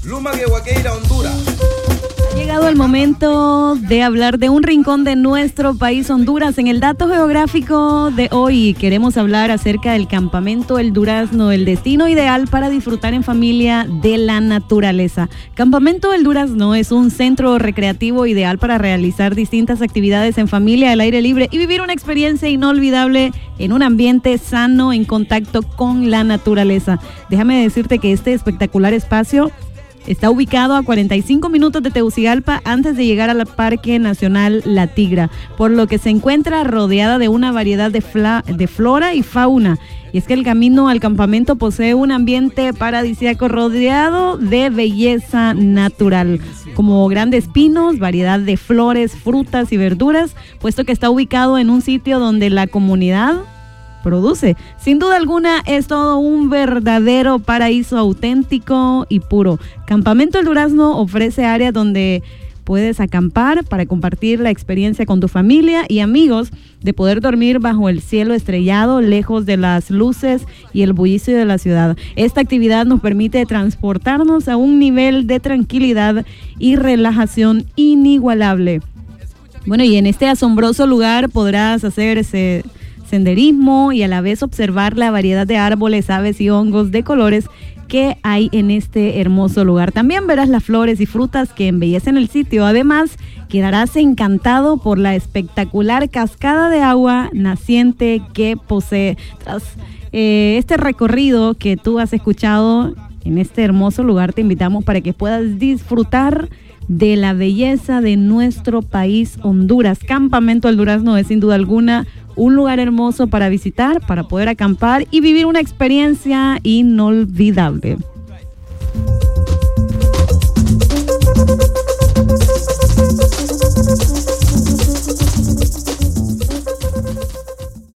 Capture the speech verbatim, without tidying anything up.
Luma Guehuaqueira, Honduras. Ha llegado el momento de hablar de un rincón de nuestro país, Honduras. En el dato geográfico de hoy queremos hablar acerca del campamento El Durazno, el destino ideal para disfrutar en familia de la naturaleza. Campamento El Durazno es un centro recreativo ideal para realizar distintas actividades en familia al aire libre y vivir una experiencia inolvidable en un ambiente sano en contacto con la naturaleza. Déjame decirte que este espectacular espacio está ubicado a cuarenta y cinco minutos de Tegucigalpa antes de llegar al Parque Nacional La Tigra, por lo que se encuentra rodeada de una variedad de, fla, de flora y fauna. Y es que el camino al campamento posee un ambiente paradisíaco rodeado de belleza natural, como grandes pinos, variedad de flores, frutas y verduras, puesto que está ubicado en un sitio donde la comunidad produce. Sin duda alguna es todo un verdadero paraíso auténtico y puro. Campamento El Durazno ofrece áreas donde puedes acampar para compartir la experiencia con tu familia y amigos, de poder dormir bajo el cielo estrellado, lejos de las luces y el bullicio de la ciudad. Esta actividad nos permite transportarnos a un nivel de tranquilidad y relajación inigualable. Bueno, y en este asombroso lugar podrás hacer ese senderismo y a la vez observar la variedad de árboles, aves y hongos de colores que hay en este hermoso lugar. También verás las flores y frutas que embellecen el sitio. Además, quedarás encantado por la espectacular cascada de agua naciente que posee. Tras eh, este recorrido que tú has escuchado en este hermoso lugar, te invitamos para que puedas disfrutar de la belleza de nuestro país, Honduras. Campamento El Durazno es sin duda alguna un lugar hermoso para visitar, para poder acampar y vivir una experiencia inolvidable.